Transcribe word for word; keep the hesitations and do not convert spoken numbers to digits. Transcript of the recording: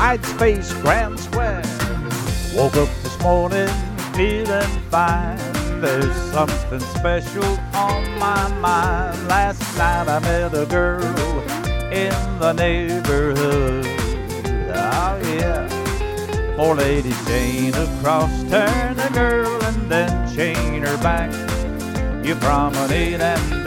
Hyde Space Grand Square. Woke up this morning feeling fine. There's something special on my mind. Last night I met a girl in the neighborhood. Oh yeah. Four ladies chain across, turn the girl and then chain her back. You promenade and